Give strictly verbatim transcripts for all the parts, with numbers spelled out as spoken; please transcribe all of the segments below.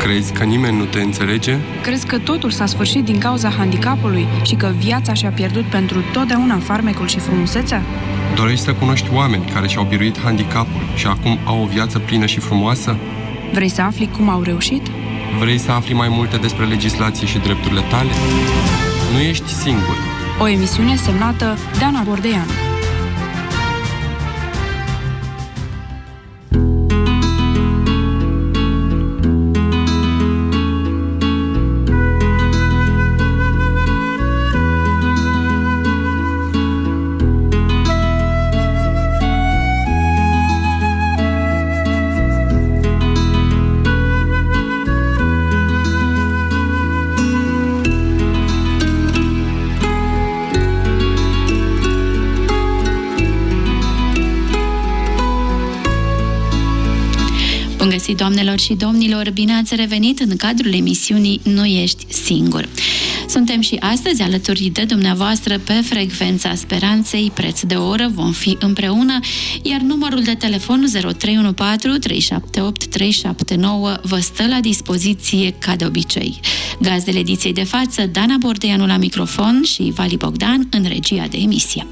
Crezi că nimeni nu te înțelege? Crezi că totul s-a sfârșit din cauza handicapului și că viața și-a pierdut pentru totdeauna farmecul și frumusețea? Dorești să cunoști oameni care și-au biruit handicapul și acum au o viață plină și frumoasă? Vrei să afli cum au reușit? Vrei să afli mai multe despre legislație și drepturile tale? Nu ești singur. O emisiune semnată Dana Bordeanu. Doamnelor și domnilor, bine ați revenit în cadrul emisiunii Nu ești singur. Suntem și astăzi alături de dumneavoastră pe frecvența Speranței, preț de oră, vom fi împreună, iar numărul de telefon zero trei unu patru trei șapte opt trei șapte nouă vă stă la dispoziție ca de obicei. Gazdele ediției de față, Dana Bordeanu la microfon și Vali Bogdan în regia de emisie.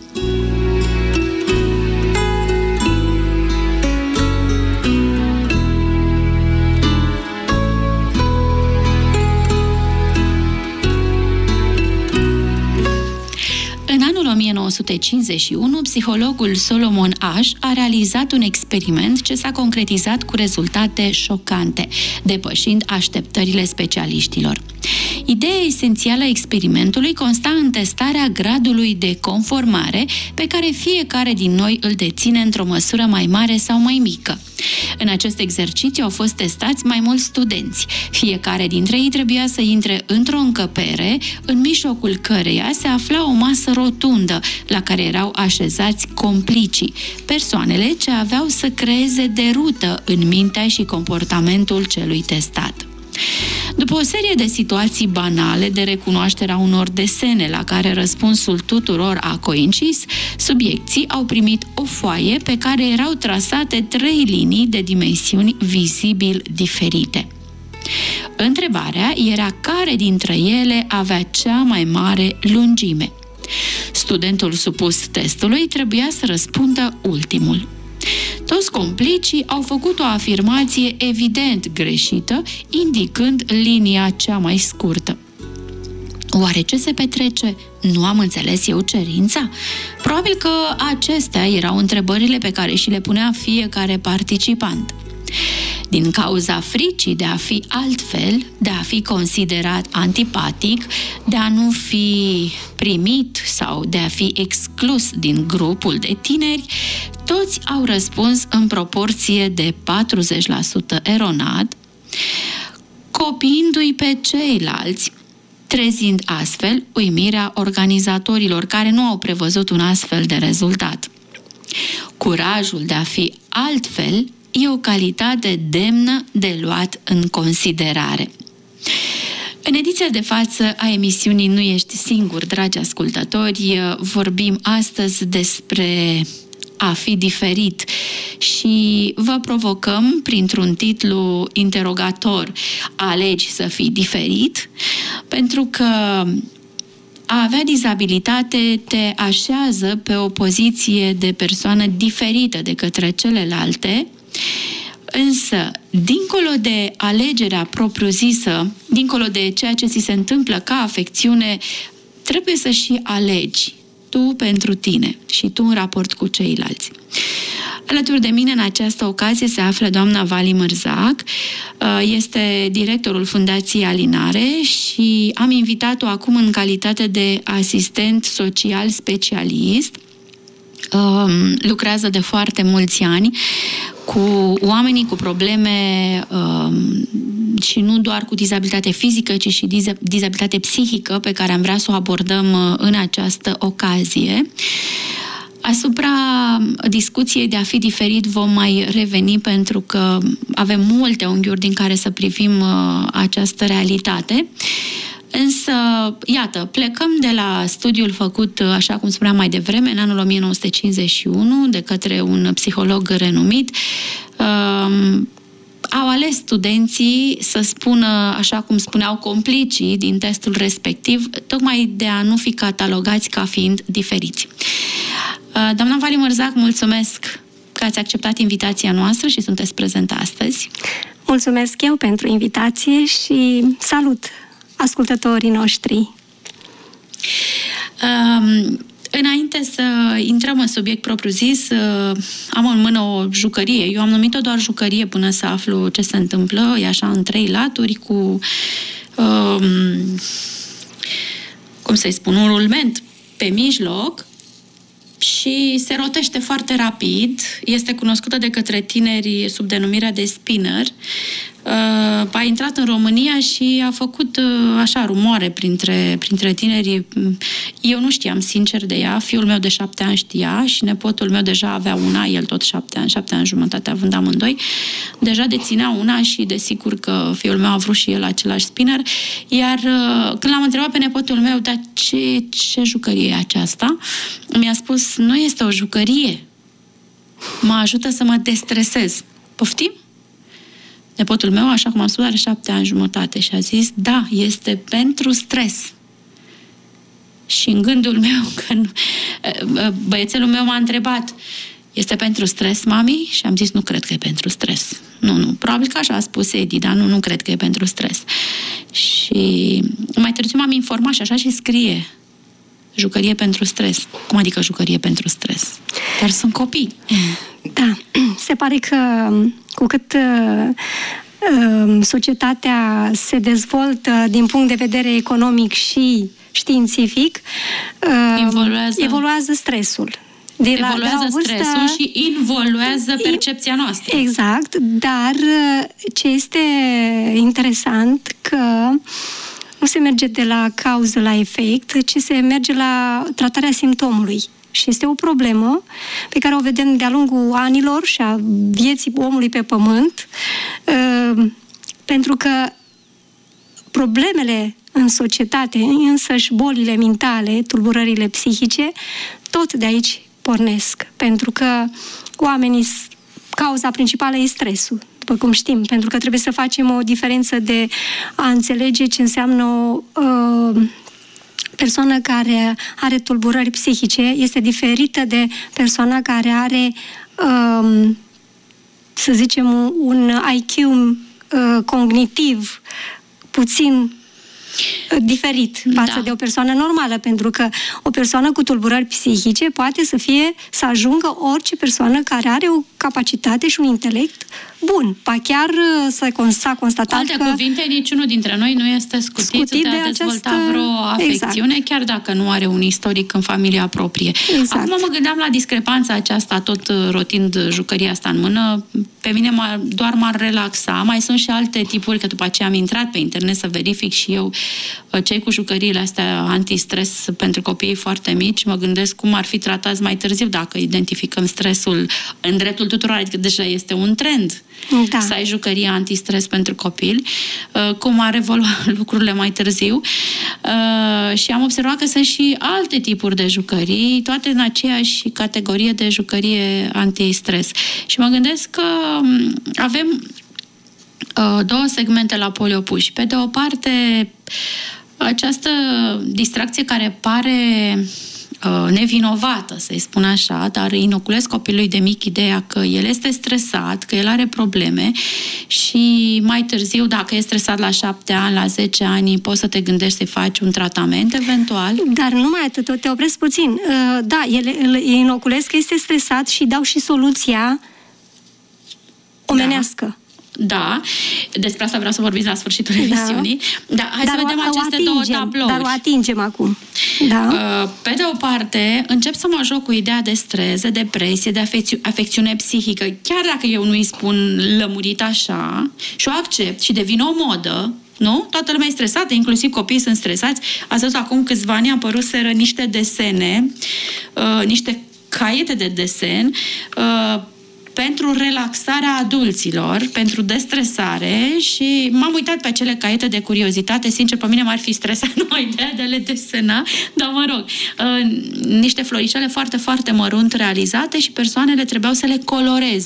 o mie nouă sute cincizeci și unu, psihologul Solomon Asch a realizat un experiment ce s-a concretizat cu rezultate șocante, depășind așteptările specialiștilor. Ideea esențială a experimentului consta în testarea gradului de conformare pe care fiecare din noi îl deține într-o măsură mai mare sau mai mică. În acest exercițiu au fost testați mai mulți studenți. Fiecare dintre ei trebuia să intre într-o încăpere, în mijlocul căreia se afla o masă rotundă, la care erau așezați complicii, persoanele ce aveau să creeze derută în mintea și comportamentul celui testat. După o serie de situații banale de recunoașterea unor desene la care răspunsul tuturor a coincis, subiecții au primit o foaie pe care erau trasate trei linii de dimensiuni vizibil diferite. Întrebarea era care dintre ele avea cea mai mare lungime. Studentul supus testului trebuia să răspundă ultimul. Toți complicii au făcut o afirmație evident greșită, indicând linia cea mai scurtă. Oare ce se petrece? Nu am înțeles eu cerința? Probabil că acestea erau întrebările pe care și le punea fiecare participant. Din cauza fricii de a fi altfel, de a fi considerat antipatic, de a nu fi primit sau de a fi exclus din grupul de tineri, toți au răspuns în proporție de patruzeci la sută eronat, copiindu-i pe ceilalți, trezind astfel uimirea organizatorilor care nu au prevăzut un astfel de rezultat. Curajul de a fi altfel e o calitate demnă de luat în considerare. În ediția de față a emisiunii Nu ești singur, dragi ascultători, vorbim astăzi despre a fi diferit și vă provocăm printr-un titlu interogator: alegi să fii diferit? Pentru că a avea dizabilitate te așează pe o poziție de persoană diferită de către celelalte, însă, dincolo de alegerea propriu-zisă, dincolo de ceea ce ți se întâmplă ca afecțiune, trebuie să și alegi tu pentru tine și tu în raport cu ceilalți. Alături de mine în această ocazie se află doamna Vali Mărzac, este directorul Fundației Alinare și am invitat-o acum în calitate de asistent social specialist. Lucrează de foarte mulți ani cu oamenii cu probleme și nu doar cu dizabilitate fizică, ci și dizabilitate psihică, pe care am vrea să o abordăm în această ocazie. Asupra discuției de a fi diferit vom mai reveni, pentru că avem multe unghiuri din care să privim această realitate. Însă, iată, plecăm de la studiul făcut, așa cum spuneam mai devreme, în anul o mie nouă sute cincizeci și unu, de către un psiholog renumit. Au ales ales studenții să spună, așa cum spuneau complicii din testul respectiv, tocmai de a nu fi catalogați ca fiind diferiți. Doamna Vali Mărzac, mulțumesc că ați acceptat invitația noastră și sunteți prezentă astăzi. Mulțumesc eu pentru invitație și salut ascultătorii noștri. Um, Înainte să intrăm în subiect propriu-zis, am în mână o jucărie. Eu am numit-o doar jucărie până să aflu ce se întâmplă. E așa în trei laturi cu, um, cum să-i spun, un rulment pe mijloc și se rotește foarte rapid. Este cunoscută de către tineri sub denumirea de spinner. A intrat în România și a făcut așa rumoare printre, printre tineri. Eu nu știam sincer de ea, fiul meu de șapte ani știa și nepotul meu deja avea una, el tot șapte ani, șapte ani jumătate având amândoi, deja deținea una și desigur că fiul meu a vrut și el același spinner. Iar când l-am întrebat pe nepotul meu, dar ce, ce jucărie e aceasta? Mi-a spus, nu este o jucărie, mă ajută să mă destresez. Poftim? Nepotul meu, așa cum am spus, are șapte ani jumătate și a zis, da, este pentru stres. Și în gândul meu, că băiețelul meu m-a întrebat, este pentru stres, mami? Și am zis, nu cred că e pentru stres. Nu, nu, probabil că așa a spus Edi, dar nu, nu cred că e pentru stres. Și mai târziu m-am informat și așa și scrie, jucărie pentru stres. Cum adică jucărie pentru stres? Dar sunt copii. Da, se pare că cu cât uh, uh, societatea se dezvoltă din punct de vedere economic și științific, uh, evoluează. evoluează stresul. De la, evoluează de la vârstă, stresul și involuează percepția noastră. Exact, dar ce este interesant că nu se merge de la cauză la efect, ci se merge la tratarea simptomului. Și este o problemă pe care o vedem de-a lungul anilor și a vieții omului pe pământ, pentru că problemele în societate, însăși bolile mentale, tulburările psihice, tot de aici pornesc. Pentru că oamenii, cauza principală e stresul, după cum știm, pentru că trebuie să facem o diferență de a înțelege ce înseamnă o uh, persoană care are tulburări psihice este diferită de persoana care are, um, să zicem, un I Q uh, cognitiv puțin diferit față da. de o persoană normală, pentru că o persoană cu tulburări psihice poate să fie, să ajungă orice persoană care are o capacitate și un intelect bun. Pa chiar s-a constatat alte că... Alte cuvinte, niciunul dintre noi nu este scutit, scutit de, de a dezvolta această... vreo afecțiune, exact. Chiar dacă nu are un istoric în familia proprie. Exact. Acum mă gândeam la discrepanța aceasta, tot rotind jucăria asta în mână. Pe mine doar m-ar relaxa. Mai sunt și alte tipuri, că după aceea am intrat pe internet să verific și eu cei cu jucăriile astea antistres pentru copiii foarte mici. Mă gândesc cum ar fi tratați mai târziu dacă identificăm stresul în dreptul tuturor, adică deja este un trend. Da. Să ai jucărie antistres pentru copil, cum ar evolua lucrurile mai târziu. Și am observat că sunt și alte tipuri de jucării, toate în aceeași categorie de jucărie antistres. Și mă gândesc că avem două segmente la Polio Push. Pe de o parte, această distracție care pare nevinovată, să-i spun așa, dar inoculez copilului de mic ideea că el este stresat, că el are probleme și mai târziu, dacă e stresat la șapte ani, la zece ani, poți să te gândești să-i faci un tratament eventual. Dar numai atât, te opresc puțin. Da, el, îl inoculez că este stresat și dau și soluția omenească. Da. Da, despre asta vreau să vorbiți la sfârșitul da. emisiunii. Da, hai dar să vedem aceste atingem, două tablouri. Dar o atingem acum. Da. Pe de o parte, încep să mă joc cu ideea de stres, de depresie, de afecțiu- afecțiune psihică, chiar dacă eu nu îi spun lămurit așa, și o accept și devin o modă, nu? Toată lumea e stresată, inclusiv copiii sunt stresați. Ați văzut acum câțiva ani apăruseră niște desene, uh, niște caiete de desen, uh, pentru relaxarea adulților, pentru destresare și m-am uitat pe acele caiete de curiozitate. Sincer, pe mine m-ar fi stresat numai ideea de a le desena, dar mă rog, niște floricele foarte, foarte mărunt realizate și persoanele trebuiau să le coloreze.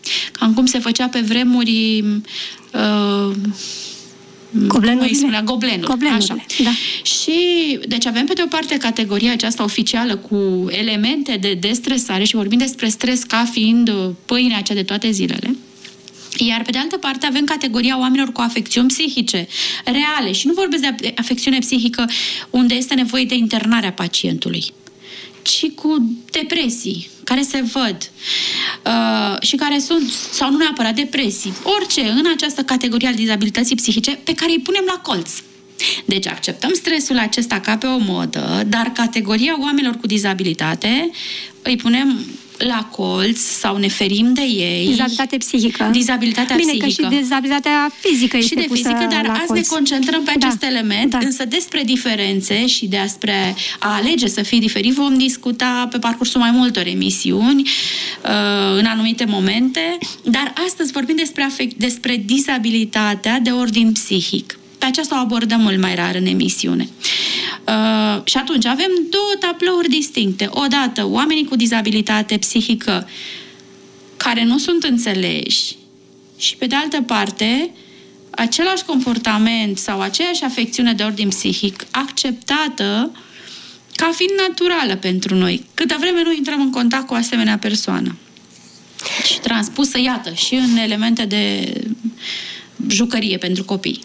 Cam cum se făcea pe vremuri uh, Goblenurile. Goblenuri. Goblenurile, așa. Da. Și, deci avem pe de o parte categoria aceasta oficială cu elemente de destresare și vorbim despre stres ca fiind pâinea cea de toate zilele. Iar pe de altă parte avem categoria oamenilor cu afecțiuni psihice reale și nu vorbesc de afecțiune psihică unde este nevoie de internarea pacientului, ci cu depresii care se văd uh, și care sunt, sau nu neapărat depresii, orice în această categorie al dizabilității psihice pe care îi punem la colț. Deci acceptăm stresul acesta ca pe o modă, dar categoria oamenilor cu dizabilitate îi punem la colț sau ne ferim de ei. Dizabilitate psihică. Dizabilitatea Bine, psihică. că și dizabilitatea fizică este și de pusă fizică, dar la azi colț. ne concentrăm pe acest da, element, da. însă despre diferențe și despre a alege să fii diferit vom discuta pe parcursul mai multor emisiuni în anumite momente, dar astăzi vorbim despre, afect, despre dizabilitatea de ordin psihic. Pe aceasta o abordăm mult mai rar în emisiune. Uh, și atunci avem două tablouri distincte. Odată, oamenii cu dizabilitate psihică care nu sunt înțeleși și, pe de altă parte, același comportament sau aceeași afecțiune de ordin psihic acceptată ca fiind naturală pentru noi, câtă vreme nu intrăm în contact cu o asemenea persoană. Și transpusă, iată, și în elemente de jucărie pentru copii.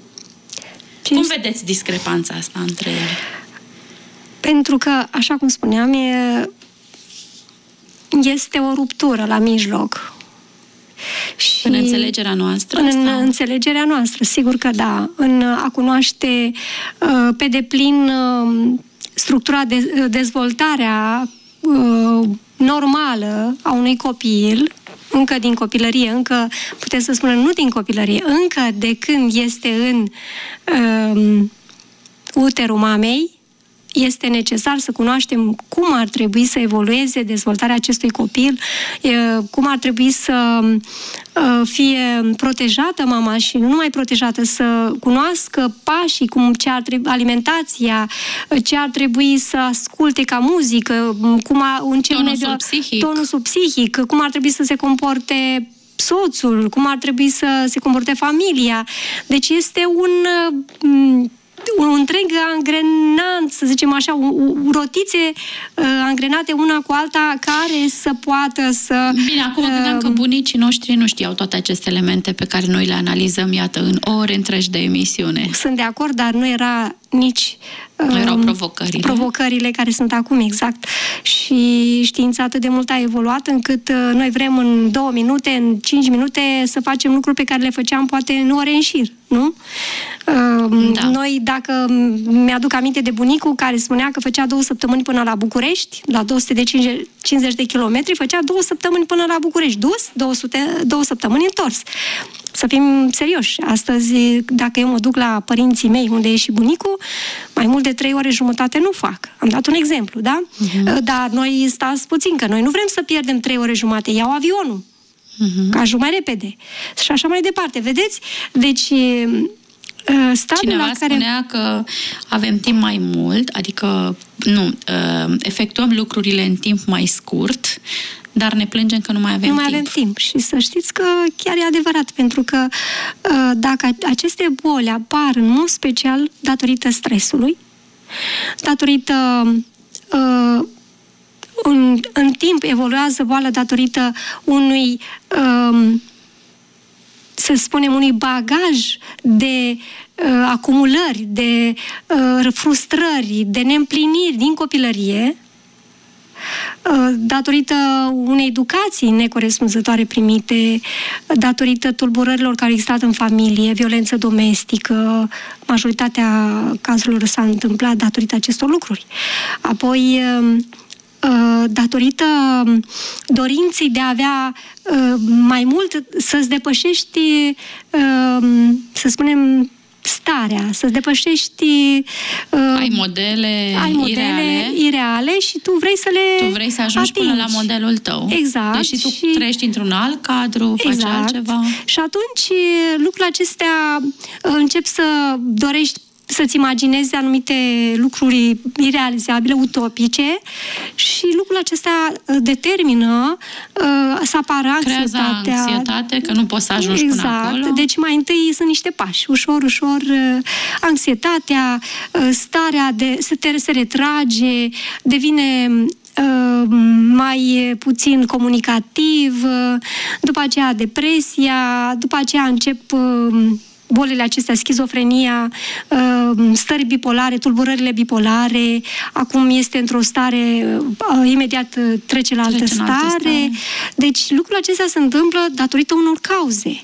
Cum vedeți discrepanța asta între ele? Pentru că, așa cum spuneam, e, este o ruptură la mijloc. Și în înțelegerea noastră? În asta? înțelegerea noastră, sigur că da. În a cunoaște uh, pe deplin uh, structura de dezvoltarea uh, normală a unui copil, încă din copilărie, încă, putem să spunem, nu din copilărie, încă de când este în um, uterul mamei, este necesar să cunoaștem cum ar trebui să evolueze dezvoltarea acestui copil, cum ar trebui să fie protejată mama și nu numai protejată, să cunoască pașii, cum ce ar trebui, alimentația, ce ar trebui să asculte ca muzică, cum a, în ce tonusul mediu, psihic. tonusul psihic, cum ar trebui să se comporte soțul, cum ar trebui să se comporte familia. Deci este un un întreg angrenant, să zicem așa, o, o rotițe uh, angrenate una cu alta care să poată să... Bine, acum uh, gândeam că bunicii noștri nu știau toate aceste elemente pe care noi le analizăm, iată, în ore întregi de emisiune. Sunt de acord, dar nu era nici... Uh, nu erau provocările. Provocările care sunt acum, exact. Și știința atât de mult a evoluat încât uh, noi vrem în două minute, în cinci minute să facem lucruri pe care le făceam poate în ore în șir, nu? Uh, da. Noi, dacă mi-aduc aminte de bunicul care spunea că făcea două săptămâni până la București, la două sute cincizeci de kilometri, făcea două săptămâni până la București, dus, două sute, două săptămâni întors. Să fim serioși. Astăzi, dacă eu mă duc la părinții mei, unde e și bunicul, mai mult de trei ore jumătate nu fac. Am dat un exemplu, da? Uh-huh. Dar noi stați puțin, că noi nu vrem să pierdem trei ore jumate. Iau avionul. Uh-huh. Ca ajung mai repede. Și așa mai departe. Vedeți? Deci... Cineva la care... spunea că avem timp mai mult, adică nu, efectuăm lucrurile în timp mai scurt, dar ne plângem că nu mai avem nu timp. Nu mai avem timp. Și să știți că chiar e adevărat, pentru că dacă aceste boli apar în mod special datorită stresului, datorită în, în timp evoluează boala datorită unui să spunem, unui bagaj de uh, acumulări, de uh, frustrări, de neîmpliniri din copilărie, uh, datorită unei educații necorespunzătoare primite, datorită tulburărilor care au existat în familie, violență domestică, majoritatea cazurilor s-a întâmplat datorită acestor lucruri. Apoi, uh, datorită dorinței de a avea mai mult, să-ți depășești, să spunem, starea, să-ți depășești... Ai modele, ai modele ireale. ireale și tu vrei să le Tu vrei să ajungi atingi. Până la modelul tău. Exact. Deși tu și... trăiești într-un alt cadru, exact. faci altceva. Și atunci lucrurile acestea încep să dorești să-ți imaginezi anumite lucruri irealizabile, utopice, și lucrul acesta determină uh, să apară anxietatea. Creează anxietate, că nu poți să ajungi exact. până acolo. Deci mai întâi sunt niște pași. Ușor, ușor, uh, anxietatea, uh, starea de să te se retrage, devine uh, mai puțin comunicativ, uh, după aceea depresia, după aceea încep uh, bolile acestea, schizofrenia, stări bipolare, tulburările bipolare, acum este într-o stare, imediat trece la altă trece stare. Altă stare. Deci lucrurile acestea se întâmplă datorită unor cauze.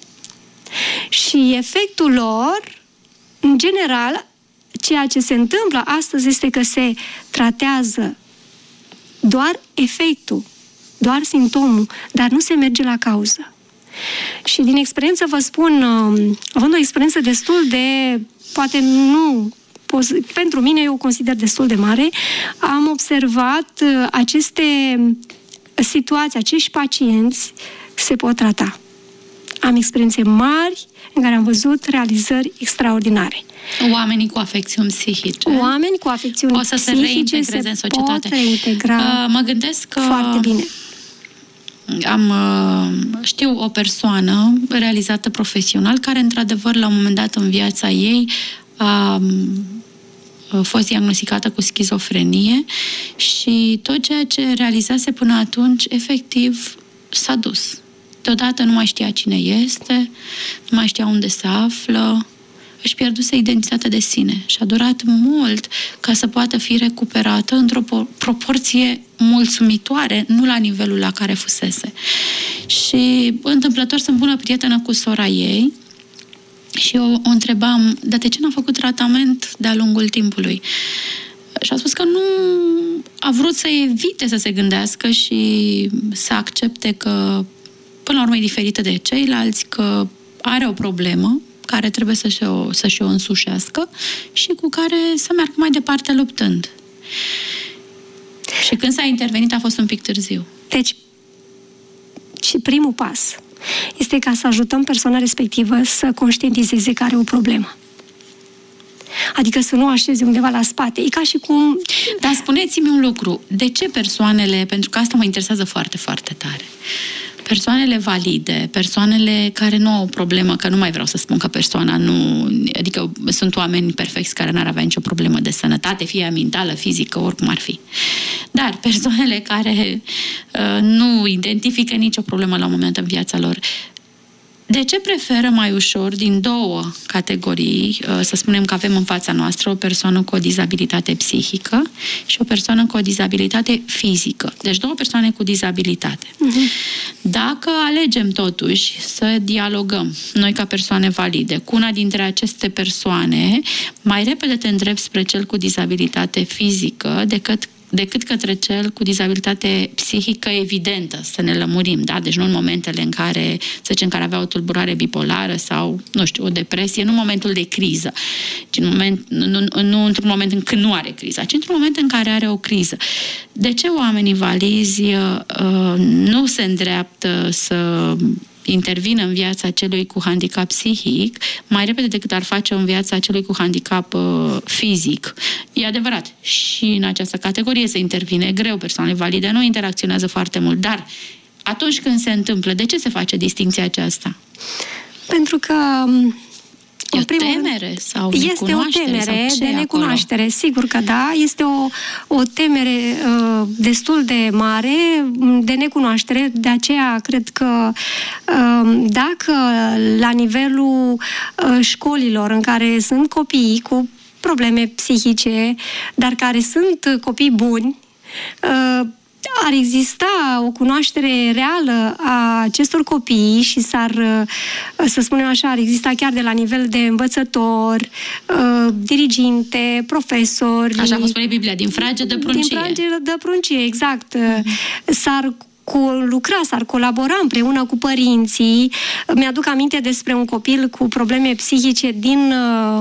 Și efectul lor, în general, ceea ce se întâmplă astăzi este că se tratează doar efectul, doar simptomul, dar nu se merge la cauză. Și din experiență vă spun, având o experiență destul de, poate nu, pentru mine eu o consider destul de mare, am observat aceste situații, acești pacienți se pot trata. Am experiențe mari în care am văzut realizări extraordinare. Oamenii cu afecțiuni psihice. Oameni cu afecțiuni o să se reintegreze în societate. Pot reintegra uh, mă gândesc că foarte bine. Am, știu o persoană realizată profesional care, într-adevăr, la un moment dat în viața ei a fost diagnosticată cu schizofrenie și tot ceea ce realizase până atunci, efectiv, s-a dus. Deodată nu mai știa cine este, nu mai știa unde se află, își pierduse identitatea de sine și a durat mult ca să poată fi recuperată într-o proporție mulțumitoare, nu la nivelul la care fusese. Și întâmplător sunt bună prietenă cu sora ei și eu o întrebam, dar de ce n-a făcut tratament de-a lungul timpului? Și a spus că nu a vrut să evite să se gândească și să accepte că până la urmă e diferită de ceilalți, că are o problemă care trebuie să-și o, să-și o însușească și cu care să meargă mai departe luptând. Și când s-a intervenit a fost un pic târziu. Deci, și primul pas este ca să ajutăm persoana respectivă să conștientizeze că are o problemă. Adică să nu așeze undeva la spate. E ca și cum... Dar spuneți-mi un lucru. De ce persoanele, pentru că asta mă interesează foarte, foarte tare, persoanele valide, persoanele care nu au o problemă, că nu mai vreau să spun că persoana nu... Adică sunt oameni perfecți care n-ar avea nicio problemă de sănătate, fie mentală, fizică, oricum ar fi. Dar persoanele care uh, nu identifică nicio problemă la un moment în viața lor, de ce preferă mai ușor din două categorii, să spunem că avem în fața noastră o persoană cu o dizabilitate psihică și o persoană cu o dizabilitate fizică? Deci două persoane cu dizabilitate. Uh-huh. Dacă alegem totuși să dialogăm, noi ca persoane valide, cu una dintre aceste persoane, mai repede te îndrepți spre cel cu dizabilitate fizică decât decât către cel cu dizabilitate psihică evidentă, să ne lămurim, da? Deci nu în momentele în care, să zicem, care avea o tulburare bipolară sau, nu știu, o depresie, nu în momentul de criză, ci în moment, nu, nu, nu într-un moment în când nu are criză, ci într-un moment în care are o criză. De ce oamenii valizi uh, nu se îndreaptă să intervină în viața celui cu handicap psihic mai repede decât ar face în viața celui cu handicap uh, fizic? E adevărat. Și în această categorie se intervine greu. Persoanele valide nu interacționează foarte mult. Dar atunci când se întâmplă, de ce se face distincția aceasta? Pentru că E o temere sau este o temere de necunoaștere, acolo? Sigur că da, este o, o temere uh, destul de mare de necunoaștere, de aceea cred că uh, dacă la nivelul uh, școlilor în care sunt copii cu probleme psihice, dar care sunt copii buni, uh, ar exista o cunoaștere reală a acestor copii și s-ar, să spunem așa, ar exista chiar de la nivel de învățător, diriginte, profesori. Așa cum spune Biblia, din frage de pruncie. Din frage de pruncie, exact. Mm-hmm. S-ar lucra, s-ar colabora împreună cu părinții. Mi-aduc aminte despre un copil cu probleme psihice din...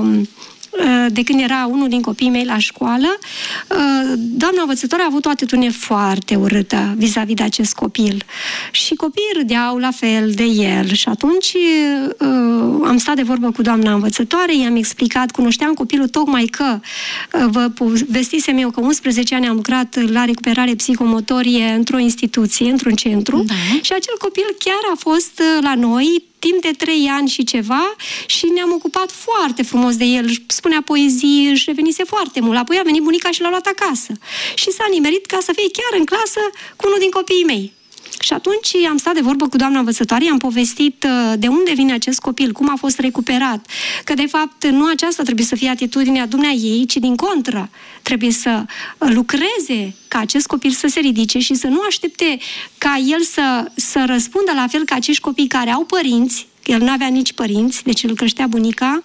de când era unul din copiii mei la școală, doamna învățătoare a avut o atitudine foarte urâtă vis-a-vis de acest copil. Și copiii râdeau la fel de el. Și atunci am stat de vorbă cu doamna învățătoare, i-am explicat, cunoșteam copilul tocmai că vă povestisem eu că unsprezece ani am lucrat la recuperare psihomotorie într-o instituție, într-un centru, da. Și acel copil chiar a fost la noi timp de trei ani și ceva și ne-am ocupat foarte frumos de el. Spunea poezii, își revenise foarte mult. Apoi a venit bunica și l-a luat acasă. Și s-a nimerit ca să fie chiar în clasă cu unul din copiii mei. Și atunci am stat de vorbă cu doamna învățătoare, i-am povestit de unde vine acest copil, cum a fost recuperat, că de fapt nu aceasta trebuie să fie atitudinea dumneaei, ci din contră trebuie să lucreze ca acest copil să se ridice și să nu aștepte ca el să, să răspundă la fel ca acești copii care au părinți, el nu avea nici părinți, deci îl creștea bunica,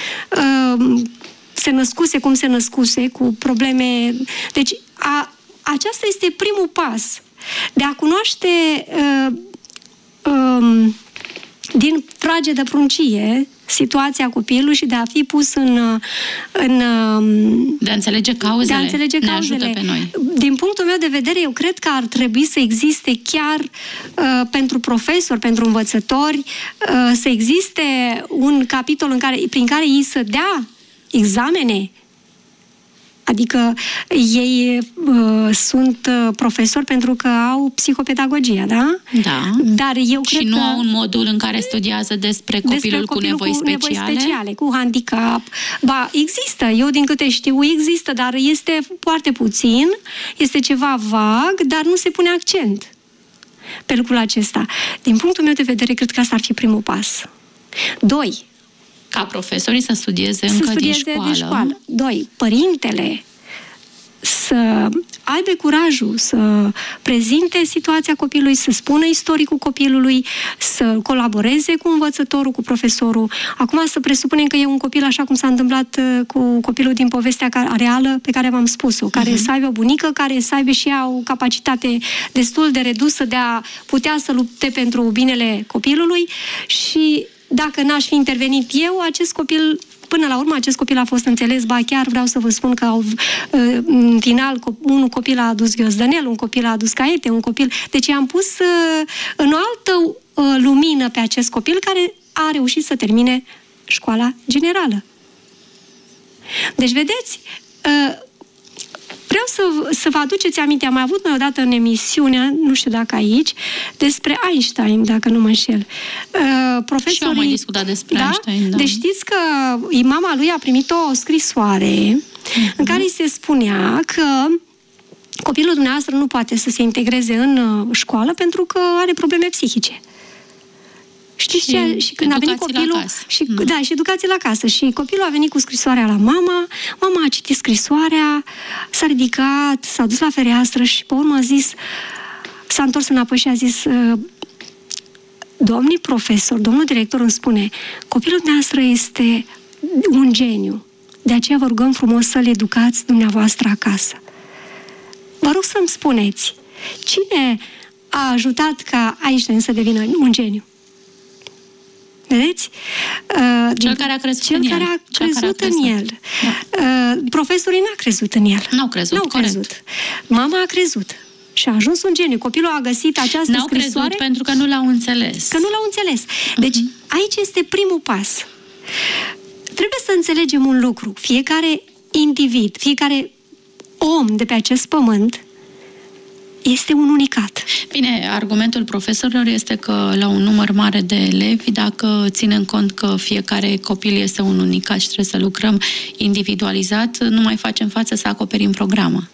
se născuse cum se născuse, cu probleme. Deci a, aceasta este primul pas de a cunoaște uh, um, din frage de pruncie situația copilului și de a fi pus în... în de a înțelege cauzele. De a înțelege cauzele. Ne ajută pe noi. Din punctul meu de vedere, eu cred că ar trebui să existe chiar uh, pentru profesori, pentru învățători, uh, să existe un capitol în care, prin care ei să dea examene. Adică ei uh, sunt uh, profesori pentru că au psihopedagogia, da? Da. Dar eu și cred nu că au un modul în care studiază despre copilul, despre cu, copilul nevoi, cu speciale? nevoi speciale, cu handicap. Ba, există, eu din câte știu există, dar este foarte puțin, este ceva vag, dar nu se pune accent pe lucrul acesta. Din punctul meu de vedere, cred că asta ar fi primul pas. Doi, ca profesorii să studieze să încă studieze din școală. De școală. Doi, părintele să aibă curajul să prezinte situația copilului, să spună istoricul copilului, să colaboreze cu învățătorul, cu profesorul. Acum să presupunem că e un copil așa cum s-a întâmplat cu copilul din povestea reală pe care v-am spus-o, care uh-huh. să aibă o bunică, care să aibă și ea o capacitate destul de redusă de a putea să lupte pentru binele copilului și dacă n-aș fi intervenit eu, acest copil, până la urmă, acest copil a fost înțeles, ba chiar vreau să vă spun că au, în final, unul copil a adus ghiozdănel, un copil a adus caiete, un copil... Deci am pus în o altă lumină pe acest copil care a reușit să termine școala generală. Deci, vedeți... Vreau să, să vă aduceți aminte, am mai avut noi odată în emisiunea, nu știu dacă aici, despre Einstein, dacă nu mă înșel. Uh, profesorii... Și am mai discutat despre da? Einstein, da. Deci știți că mama lui a primit o scrisoare uh-huh. în care îi se spunea că copilul dumneavoastră nu poate să se integreze în școală pentru că are probleme psihice. Știți și, ce? Și când a venit copilul... Și, mm. Da, și educație la casă. Și copilul a venit cu scrisoarea la mama, mama a citit scrisoarea, s-a ridicat, s-a dus la fereastră și pe urmă a zis, s-a întors înapoi și a zis, domnii profesor, domnul director îmi spune, copilul dumneavoastră este un geniu, de aceea vă rugăm frumos să-l educați dumneavoastră acasă. Vă rog să-mi spuneți, cine a ajutat ca Einstein să devină un geniu? Vedeți? Uh, cel care a crezut cel în care el. A crezut care a crezut în el. Da. Uh, profesorii n-au crezut în el. N-au crezut, N-au crezut. Mama a crezut. Și a ajuns un geniu. Copilul a găsit această N-au scrisoare. N-au crezut pentru că nu l-au înțeles. Că nu l-au înțeles. Deci, uh-huh. aici este primul pas. Trebuie să înțelegem un lucru. Fiecare individ, fiecare om de pe acest pământ este un unicat. Bine, argumentul profesorilor este că la un număr mare de elevi, dacă ținem cont că fiecare copil este un unicat și trebuie să lucrăm individualizat, nu mai facem față să acoperim programa.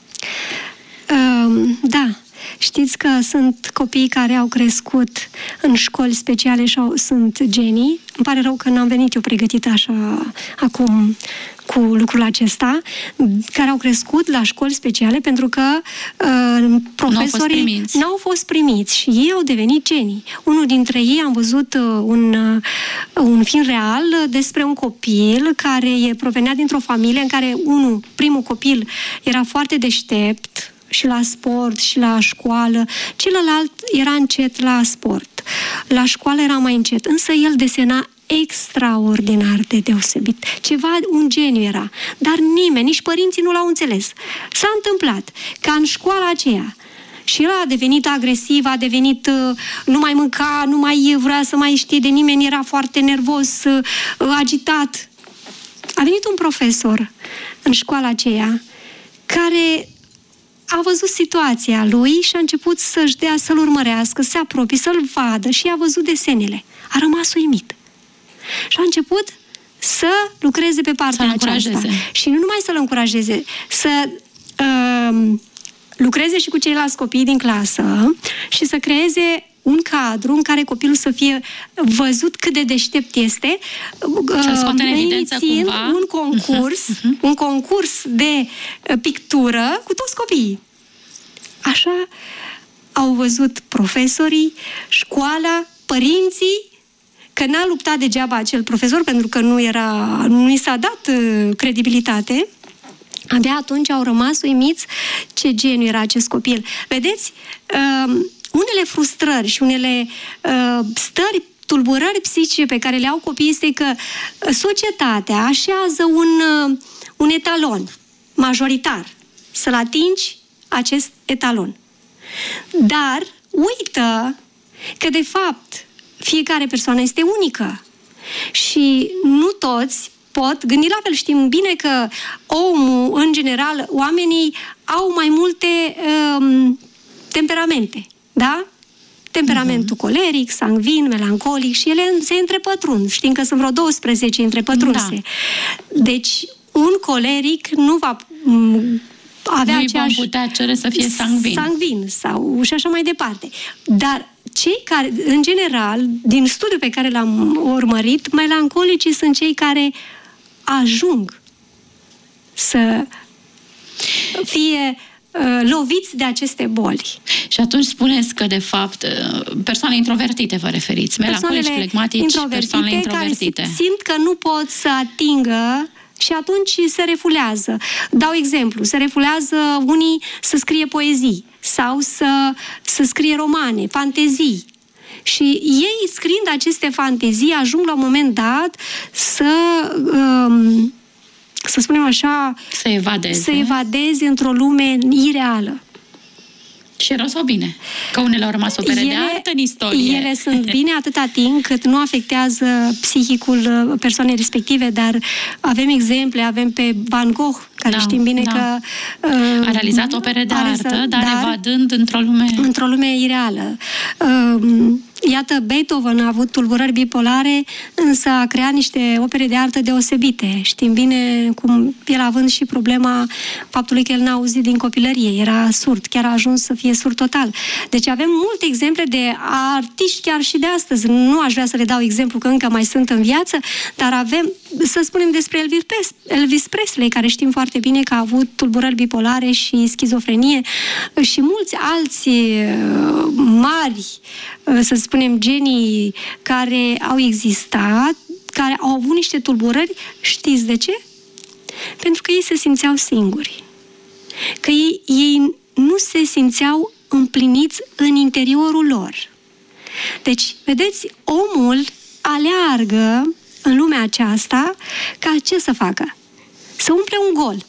Uh, da. Știți că sunt copii care au crescut în școli speciale și au, sunt genii. Îmi pare rău că n-am venit eu pregătită așa acum cu lucrul acesta, care au crescut la școli speciale pentru că uh, profesorii n-au fost, n-au fost primiți și ei au devenit genii. Unul dintre ei am văzut uh, un, uh, un film real despre un copil care provenea dintr-o familie în care unul, primul copil era foarte deștept, și la sport, și la școală. Celălalt era încet la sport. La școală era mai încet, însă el desena extraordinar de deosebit. Ceva, un geniu era. Dar nimeni, nici părinții nu l-au înțeles. S-a întâmplat ca în școala aceea Și el a devenit agresiv, a devenit, nu mai mânca, nu mai vrea să mai știe de nimeni, era foarte nervos, agitat. A venit un profesor în școala aceea care a văzut situația lui și a început să-și dea, să-l urmărească, să se apropie, să-l vadă și a văzut desenele. A rămas uimit. Și a început să lucreze pe partea aceasta. Și nu numai să-l încurajeze, să uh, lucreze și cu ceilalți copii din clasă și să creeze un cadru în care copilul să fie văzut cât de deștept este, uh, inițiind un concurs, uh-huh, uh-huh. un concurs de pictură cu toți copiii. Așa au văzut profesorii, școala, părinții, că n-a luptat degeaba acel profesor, pentru că nu era, nu i s-a dat uh, credibilitate. Abia atunci au rămas uimiți ce geniu era acest copil. Vedeți, uh, unele frustrări și unele uh, stări, tulburări psihice pe care le au copiii este că societatea așează un, uh, un etalon majoritar. Să-l atingi acest etalon. Dar uită că, de fapt, fiecare persoană este unică și nu toți pot gândi la fel. Știm bine că omul, în general, oamenii au mai multe um, temperamente, da? Temperamentul uh-huh. coleric, sangvin, melancolic și ele se întrepătrund. Știm că sunt vreo douăsprezece întrepătrunse. Da. Deci, un coleric nu va m- avea nu aceeași... vom putea cere să fie sangvin. Sangvin sau și așa mai departe. Dar cei care, în general, din studiul pe care l-am urmărit, melancolicii sunt cei care ajung să fie uh, loviți de aceste boli. Și atunci spuneți că, de fapt, persoane introvertite vă referiți, melancolici, flegmatici, persoanele introvertite. Care simt că nu pot să atingă și atunci se refulează. Dau exemplu, se refulează unii să scrie poezii sau să, să scrie romane, fantezii. Și ei, scriind aceste fantezii, ajung la un moment dat să, um, să spunem așa, să evadeze. să evadeze într-o lume ireală. Și rău sau bine? Că unele au rămas opere ele, de artă în istorie. Ele sunt bine atâta timp cât nu afectează psihicul persoanei respective, dar avem exemple, avem pe Van Gogh, care da, știm bine da. că... Uh, a realizat opere de artă, dar, dar evadând într-o lume... Într-o lume ireală. Uh, Iată, Beethoven a avut tulburări bipolare, însă a creat niște opere de artă deosebite. Știm bine cum el având și problema faptului că el n-a auzit din copilărie, era surd, chiar a ajuns să fie surd total. Deci avem multe exemple de artiști chiar și de astăzi. Nu aș vrea să le dau exemplu că încă mai sunt în viață, dar avem, să spunem despre Elvis, Elvis Presley, care știm foarte bine că a avut tulburări bipolare și schizofrenie și mulți alți mari, să spunem, genii care au existat, care au avut niște tulburări. Știți de ce? Pentru că ei se simțeau singuri. Că ei, ei nu se simțeau împliniți în interiorul lor. Deci, vedeți, omul aleargă în lumea aceasta ca ce să facă? Să umple un gol.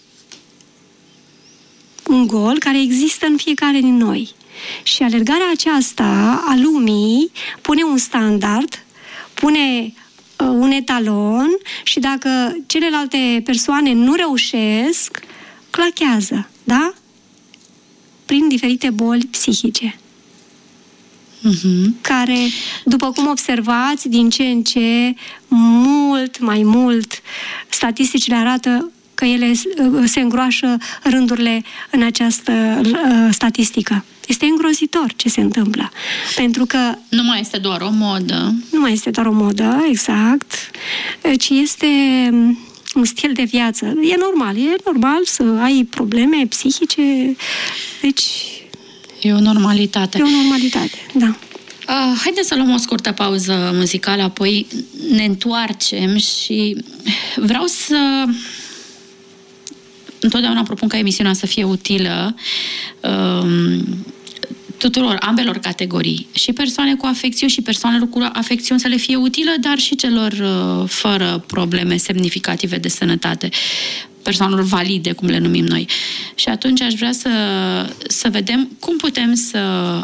Un gol care există în fiecare din noi. Și alergarea aceasta a lumii pune un standard, pune uh, un etalon și dacă celelalte persoane nu reușesc, clachează, da? Prin diferite boli psihice. Uh-huh. Care, după cum observați, din ce în ce, mult mai mult, statisticile arată că ele se îngroașă rândurile în această uh, statistică. Este îngrozitor ce se întâmplă. Pentru că... Nu mai este doar o modă. Nu mai este doar o modă, exact. Ci este un stil de viață. E normal, e normal să ai probleme psihice. Deci... E o normalitate. E o normalitate, da. Uh, haideți să luăm o scurtă pauză muzicală, apoi ne întoarcem și vreau să... Întotdeauna propun ca emisiunea să fie utilă um, tuturor, ambelor categorii. Și persoane cu afecțiuni și persoanelor cu afecțiuni să le fie utilă, dar și celor uh, fără probleme semnificative de sănătate. persoanelor valide, cum le numim noi. Și atunci aș vrea să, să vedem cum putem să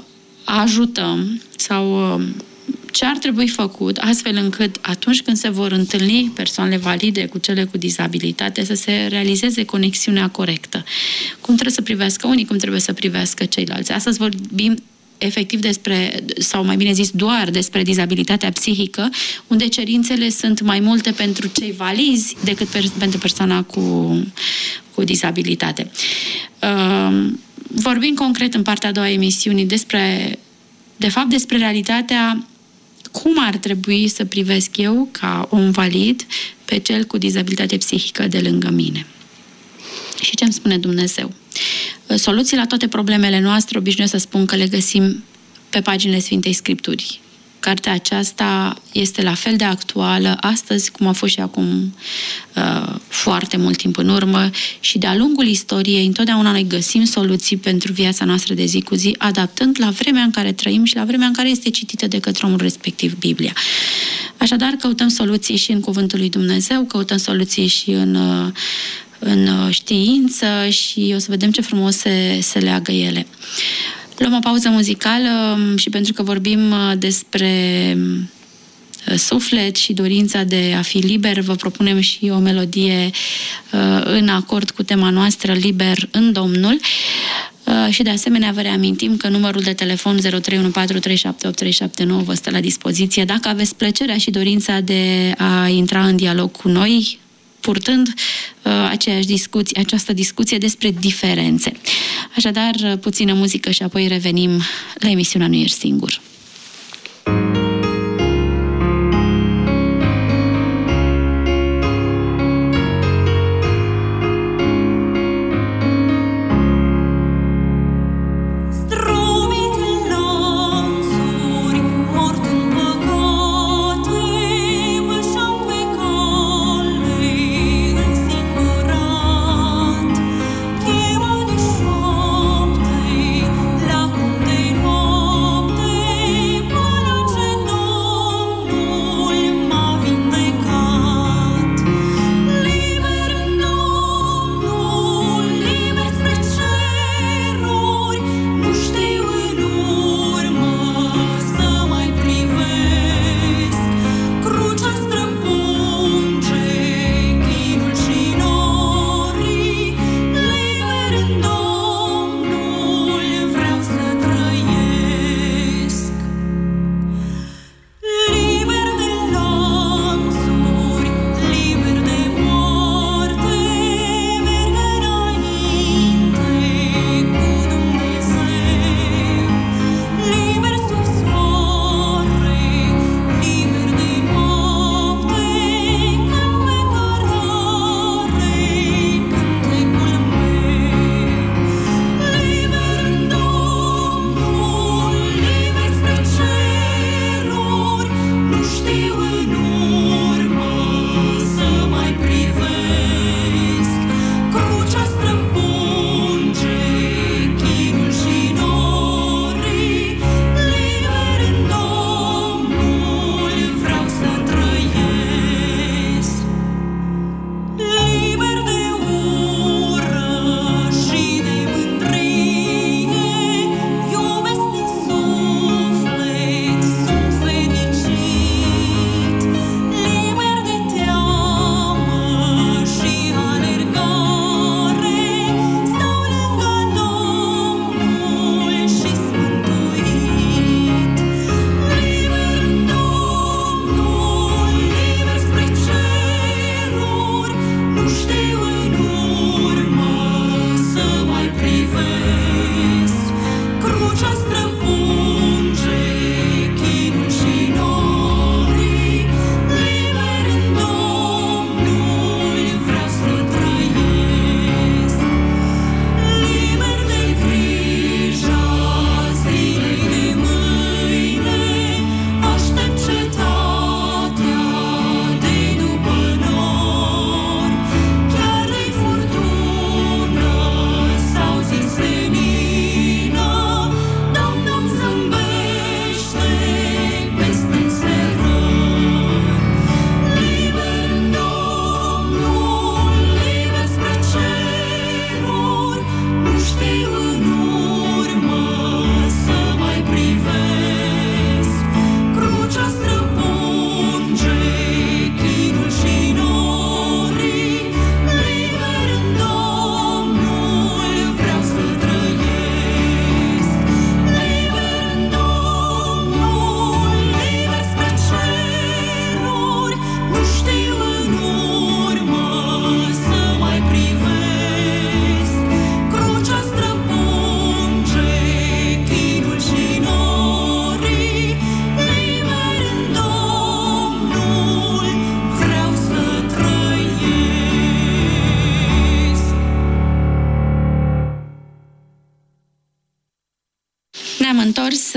ajutăm sau ce ar trebui făcut astfel încât atunci când se vor întâlni persoanele valide cu cele cu dizabilitate să se realizeze conexiunea corectă. Cum trebuie să privească unii, cum trebuie să privească ceilalți. Astăzi vorbim efectiv despre, sau mai bine zis, doar despre dizabilitatea psihică, unde cerințele sunt mai multe pentru cei valizi decât per, pentru persoana cu, cu dizabilitate. Uh, vorbim concret în partea a doua a emisiunii despre, de fapt, despre realitatea cum ar trebui să privesc eu, ca om valid, pe cel cu dizabilitate psihică de lângă mine. Și ce îmi spune Dumnezeu? Soluții la toate problemele noastre, obișnuiesc să spun că le găsim pe paginile Sfintei Scripturii. Cartea aceasta este la fel de actuală astăzi cum a fost și acum uh, foarte mult timp în urmă și de-a lungul istoriei întotdeauna noi găsim soluții pentru viața noastră de zi cu zi, adaptând la vremea în care trăim și la vremea în care este citită de către omul respectiv Biblia. Așadar, căutăm soluții și în Cuvântul lui Dumnezeu, căutăm soluții și în, uh, în știință și o să vedem ce frumos se, se leagă ele. Luăm o pauză muzicală și pentru că vorbim despre suflet și dorința de a fi liber, vă propunem și o melodie în acord cu tema noastră, Liber în Domnul. Și de asemenea vă reamintim că numărul de telefon zero trei unu patru trei șapte opt trei șapte nouă vă stă la dispoziție dacă aveți plăcerea și dorința de a intra în dialog cu noi, purtând uh, aceeași discuție, această discuție despre diferențe. Așadar, puțină muzică și apoi revenim la emisiunea Nu Ești Singur. Chemă de șoapte, lacul de noapte.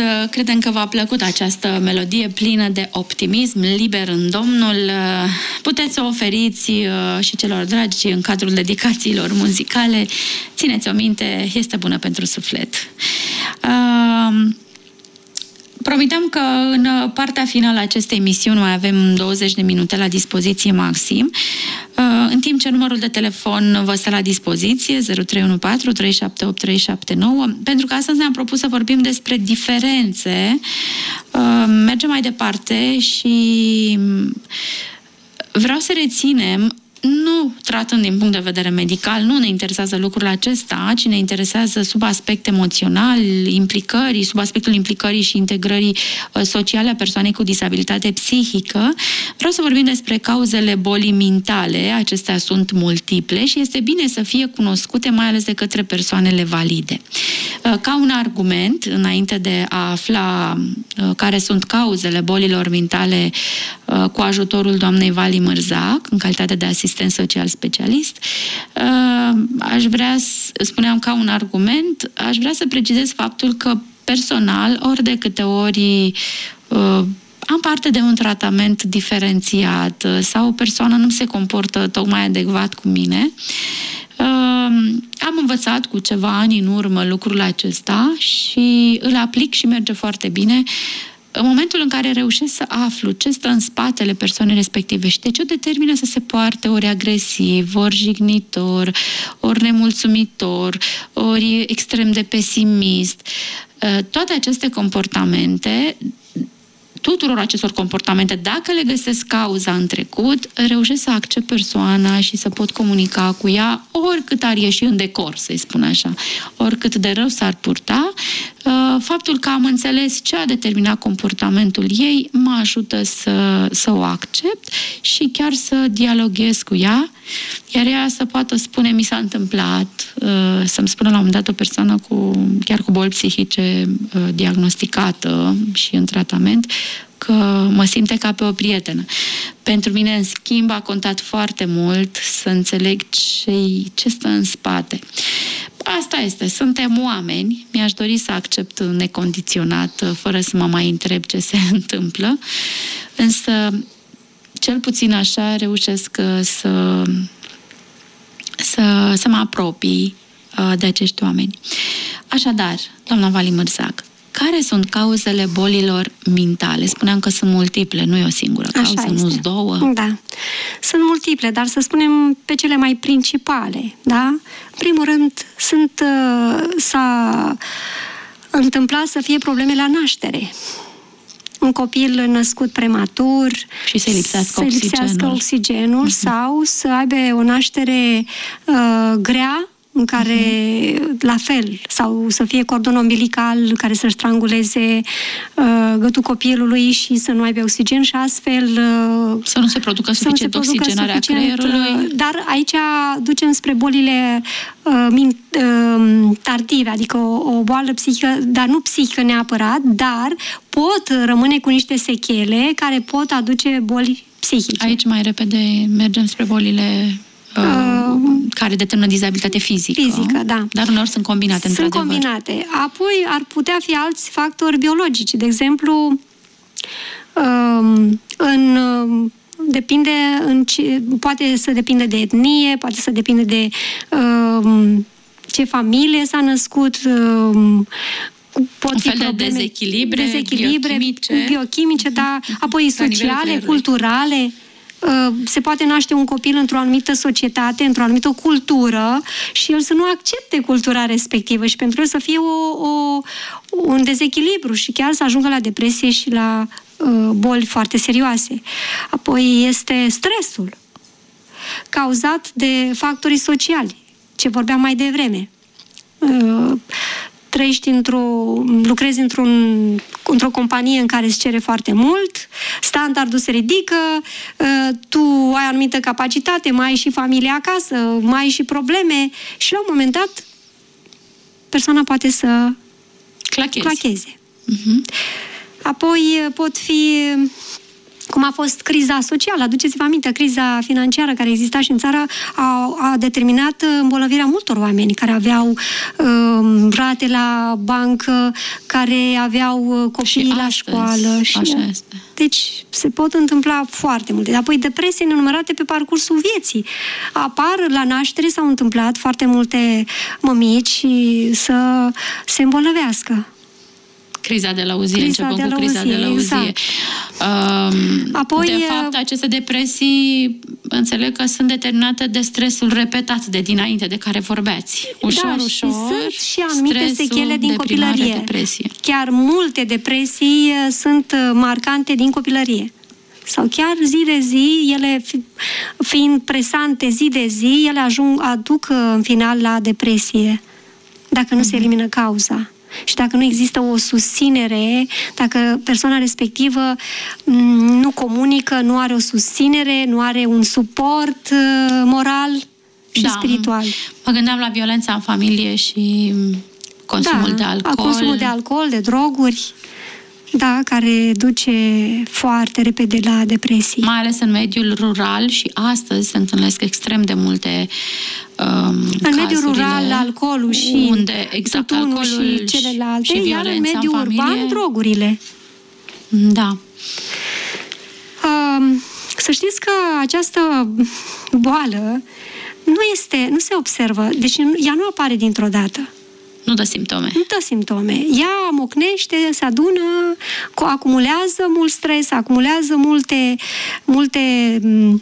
credem că v-a plăcut această melodie plină de optimism, liber în Domnul. Puteți să o oferiți și celor dragi în cadrul dedicațiilor muzicale. Țineți-o minte, este bună pentru suflet. Promiteam că în partea finală a acestei emisiuni mai avem douăzeci de minute la dispoziție maxim, în timp ce numărul de telefon vă stă la dispoziție zero trei unu patru trei șapte opt trei șapte nouă, pentru că astăzi ne-am propus să vorbim despre diferențe. Mergem mai departe și vreau să reținem, nu tratând din punct de vedere medical, nu ne interesează lucrul acesta, ci ne interesează sub aspect emoțional, implicării, sub aspectul implicării și integrării sociale a persoanei cu disabilitate psihică. Vreau să vorbim despre cauzele bolii mentale. Acestea sunt multiple și este bine să fie cunoscute, mai ales de către persoanele valide. Ca un argument, înainte de a afla care sunt cauzele bolilor mentale cu ajutorul doamnei Vali Mărzac, în calitate de asistent social specialist, aș vrea, spuneam ca un argument, aș vrea să precizez faptul că personal, ori de câte ori am parte de un tratament diferențiat sau o persoană nu se comportă tocmai adecvat cu mine, am învățat cu ceva ani în urmă lucrul acesta și îl aplic și merge foarte bine. În momentul în care reușesc să aflu ce stă în spatele persoanei respective și de ce o determină să se poarte ori agresiv, ori jignitor, ori nemulțumitor, ori extrem de pesimist, toate aceste comportamente, tuturor acestor comportamente, dacă le găsesc cauza în trecut, reușesc să accept persoana și să pot comunica cu ea oricât ar ieși în decor, să-i spun așa, oricât de rău s-ar purta. Faptul că am înțeles ce a determinat comportamentul ei mă ajută să, să o accept și chiar să dialoghez cu ea, iar ea să poată spune, mi s-a întâmplat, să-mi spună la un moment dat o persoană cu, chiar cu boli psihice diagnosticată și în tratament, că mă simte ca pe o prietenă. Pentru mine, în schimb, a contat foarte mult să înțeleg ce, ce stă în spate. Asta este, suntem oameni, mi-aș dori să accept necondiționat, fără să mă mai întreb ce se întâmplă, însă, cel puțin așa, reușesc să, să, să mă apropii de acești oameni. Așadar, doamna Vali Mărzac, care sunt cauzele bolilor mentale? Spuneam că sunt multiple, nu e o singură cauză, nu sunt două. Da, sunt multiple, dar să spunem pe cele mai principale, da? În primul rând, sunt, s-a întâmplat să fie probleme la naștere. Un copil născut prematur, și să lipsească să lipsească oxigenul, oxigenul uh-huh. sau să aibă o naștere uh, grea, în care, uh-huh. la fel, sau să fie cordon umbilical care să stranguleze uh, gâtul copilului și să nu aibă oxigen și astfel uh, să nu se producă suficient oxigenarea creierului. Dar aici ducem spre bolile uh, min, uh, tardive, adică o, o boală psihică, dar nu psihică neapărat, dar pot rămâne cu niște sechele care pot aduce boli psihice. Aici mai repede mergem spre bolile Uh, care determină dizabilitate fizică. Fizică, da. Dar uneori sunt combinate, sunt într-adevăr. Sunt combinate. Apoi ar putea fi alți factori biologici. De exemplu, în, depinde în ce, poate să depinde de etnie, poate să depinde de ce familie s-a născut, pot un fi fel de probleme, dezechilibre, dezechilibre biochimice, biochimice da, apoi sociale, culturale. Se poate naște un copil într-o anumită societate, într-o anumită cultură și el să nu accepte cultura respectivă și pentru el să fie o, o, un dezechilibru și chiar să ajungă la depresie și la uh, boli foarte serioase. Apoi este stresul cauzat de factorii sociali, ce vorbeam mai devreme. Uh, trăiești într-o, lucrezi într-un, într-o companie în care îți cere foarte mult, standardul se ridică, tu ai anumită capacitate, mai ai și familia acasă, mai ai și probleme și la un moment dat persoana poate să clacheze. clacheze. Uh-huh. Apoi pot fi cum a fost criza socială. Aduceți-vă aminte, criza financiară care exista și în țară a, a determinat îmbolnăvirea multor oameni care aveau uh, rate la bancă, care aveau copii la astăzi, școală. Și așa este. Deci se pot întâmpla foarte multe. Apoi depresii nenumărate pe parcursul vieții. Apar la naștere, s-au întâmplat foarte multe mămici să se îmbolnăvească. Criza de lauzie, începând cu criza de lauzie. Exact. Uh, Apoi, de fapt, aceste depresii, înțeleg că sunt determinate de stresul repetat de dinainte, de care vorbeați. Ușor, da, ușor, și sunt și anumite sechele din copilărie. Depresie. Chiar multe depresii sunt marcante din copilărie. Sau chiar zi de zi, ele fiind presante zi de zi, ele ajung, aduc în final la depresie, dacă nu mm-hmm. se elimină cauza. Și dacă nu există o susținere, dacă persoana respectivă nu comunică, nu are o susținere, nu are un suport moral și da. spiritual. Mă gândeam la violența în familie și consumul da, de alcool. Consumul de alcool, de droguri, da, care duce foarte repede la depresii. Mai ales în mediul rural și astăzi se întâlnesc extrem de multe um, în mediul rural, alcoolul și unde, exact, tutunul și celelalte, și iar în mediul în urban, drogurile. Da. Um, să știți că această boală nu este, nu se observă, deci ea nu apare dintr-o dată. Nu dă simptome. Nu dă simptome. Ea mocnește, se adună, acumulează mult stres, acumulează multe, multe,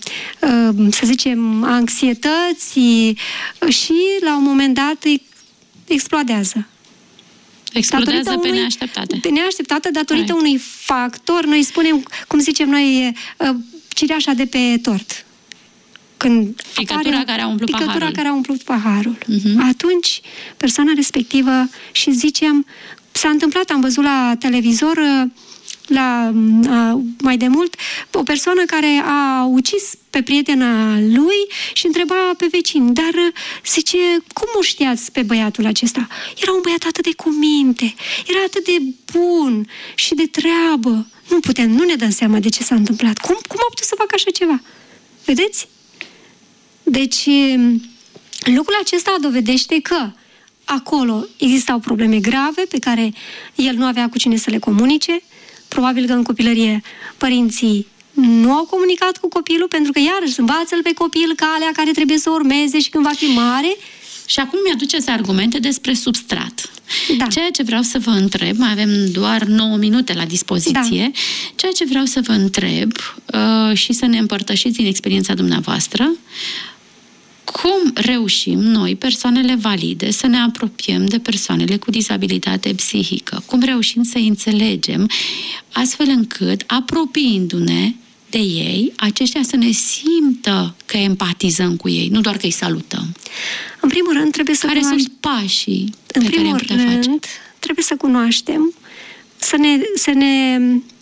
să zicem, anxietăți și la un moment dat explodează. Explodează pe unui, neașteptate. Pe neașteptate datorită Hai. unui factor, noi spunem, cum zicem noi, cireașa de pe tort. Când picătura apare, care a umplut picătura paharul. care a umplut paharul. Uh-huh. Atunci, persoana respectivă, și zicem, s-a întâmplat, am văzut la televizor, la, a, mai de mult, o persoană care a ucis pe prietena lui și întreba pe vecini, dar zice, cum o știați pe băiatul acesta? Era un băiat atât de cu minte, era atât de bun și de treabă. Nu putem, nu ne dăm seama de ce s-a întâmplat. Cum, cum a putut să facă așa ceva? Vedeți? Deci, lucrul acesta dovedește că acolo existau probleme grave pe care el nu avea cu cine să le comunice. Probabil că în copilărie părinții nu au comunicat cu copilul, pentru că iarăși învață-l pe copil calea care trebuie să urmeze și când va fi mare. Și acum mi-aduceți argumente despre substrat. Da. Ceea ce vreau să vă întreb, mai avem doar nouă minute la dispoziție, da. Ceea ce vreau să vă întreb uh, și să ne împărtășiți din experiența dumneavoastră, cum reușim noi, persoanele valide, să ne apropiem de persoanele cu dizabilitate psihică? Cum reușim să înțelegem astfel încât, apropiindu-ne de ei, aceștia să ne simtă că empatizăm cu ei, nu doar că îi salutăm? În primul rând, trebuie să Care cunoaștem... sunt pașii în pe care primul putem rând, face? Trebuie să cunoaștem, să ne... Să ne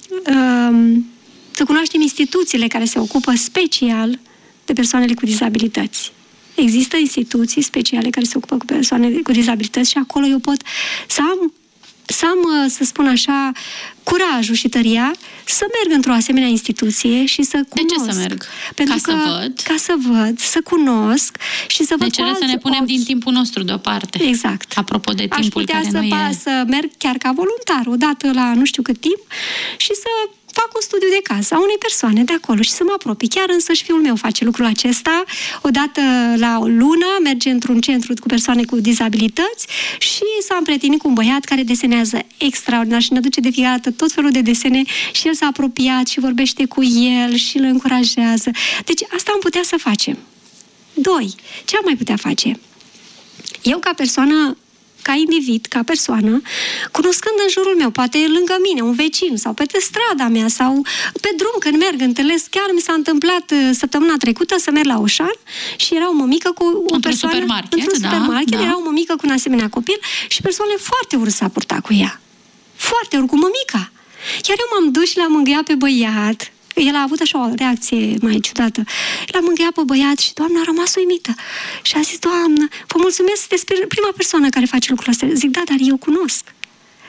um, să cunoaștem instituțiile care se ocupă special de persoanele cu dizabilități. Există instituții speciale care se ocupă cu persoane cu dizabilități și acolo eu pot să am, să am, să spun așa, curajul și tăria să merg într-o asemenea instituție și să cunosc. De ce să merg? Pentru ca că, să văd? Ca să văd, să cunosc și să văd. Deci să ne punem ochi. Din timpul nostru deoparte. Exact. Apropo de timpul Aș putea care să, nu pa, e... să merg chiar ca voluntar, odată la nu știu cât timp și să fac un studiu de caz a unei persoane de acolo și să mă apropii. Chiar însăși fiul meu face lucrul acesta. Odată la o lună merge într-un centru cu persoane cu dizabilități și s-a împrietenit cu un băiat care desenează extraordinar și ne aduce de fiecare dată tot felul de desene și el s-a apropiat și vorbește cu el și îl încurajează. Deci asta am putea să facem. Doi. Ce am mai putea face? Eu ca persoană, ca individ, ca persoană, cunoscând în jurul meu, poate lângă mine, un vecin sau pe strada mea sau pe drum când merg, întâlnesc, chiar mi s-a întâmplat săptămâna trecută să merg la Oșan și era o mămică cu o într-un persoană... Supermarket, într-un da, supermarket, da. era o mămică cu un asemenea copil și persoanele foarte urât s-a purtat cu ea. Foarte urât, cu mămica. Iar eu m-am dus și l-am mângâiat pe băiat. El a avut așa o reacție mai ciudată. L-a mângâiat pe băiat și doamna a rămas uimită. Și a zis, doamnă, vă mulțumesc, sunteți prima persoană care face lucrul ăsta. Zic, da, dar eu cunosc.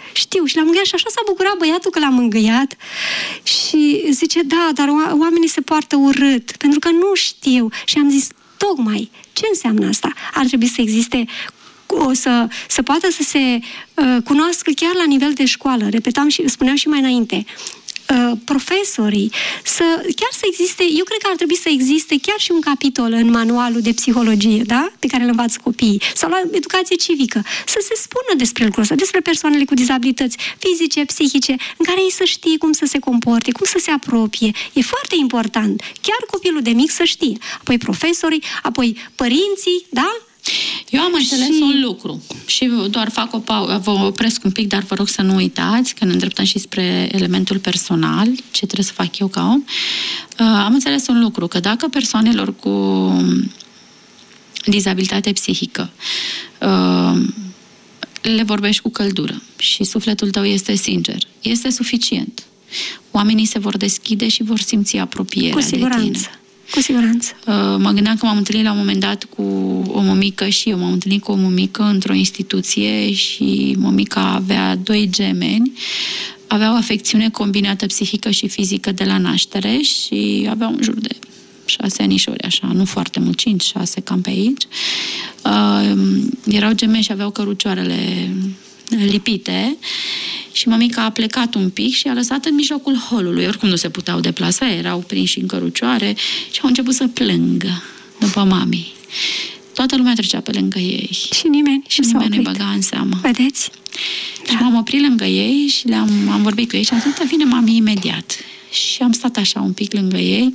știu. Și l-am mângâiat și așa s-a bucurat băiatul că l-am mângâiat. Și zice, da, dar oamenii se poartă urât, pentru că nu știu. Și am zis, tocmai, ce înseamnă asta? Ar trebui să existe, o să, să poată să se uh, cunoască chiar la nivel de școală. Repetam și spuneam și mai înainte. Uh, profesorii, să, chiar să existe, eu cred că ar trebui să existe chiar și un capitol în manualul de psihologie, da? Pe care îl învață copiii, sau la educație civică, să se spună despre lucrul ăsta, despre persoanele cu dizabilități fizice, psihice, în care ei să știe cum să se comporte, cum să se apropie. E foarte important, chiar copilul de mic să știe. Apoi profesorii, apoi părinții, da? Eu am înțeles și... un lucru și doar fac o pauză, vă opresc un pic, dar vă rog să nu uitați că ne îndreptăm și spre elementul personal, ce trebuie să fac eu ca om. Uh, am înțeles un lucru, că dacă persoanelor cu dizabilitate psihică uh, le vorbești cu căldură și sufletul tău este sincer, este suficient. Oamenii se vor deschide și vor simți apropierea cu siguranță. de tine. Cu siguranță. Mă gândeam că m-am întâlnit la un moment dat cu o mămică și eu m-am întâlnit cu o mămică într-o instituție și mămica avea doi gemeni, avea o afecțiune combinată psihică și fizică de la naștere și avea un jur de șase anișori, așa, nu foarte mult, cinci, șase, cam pe aici. Uh, erau gemeni și aveau cărucioarele lipite și mămica a plecat un pic și a lăsat în mijlocul holului. Oricum nu se puteau deplasa, erau prinși în cărucioare și au început să plângă după mami. Toată lumea trecea pe lângă ei. Și nimeni, și nimeni nu-i băga în seamă. Vedeți? Și da. M-am oprit lângă ei și le-am am vorbit cu ei și am zis, da, vine mami imediat. Și am stat așa un pic lângă ei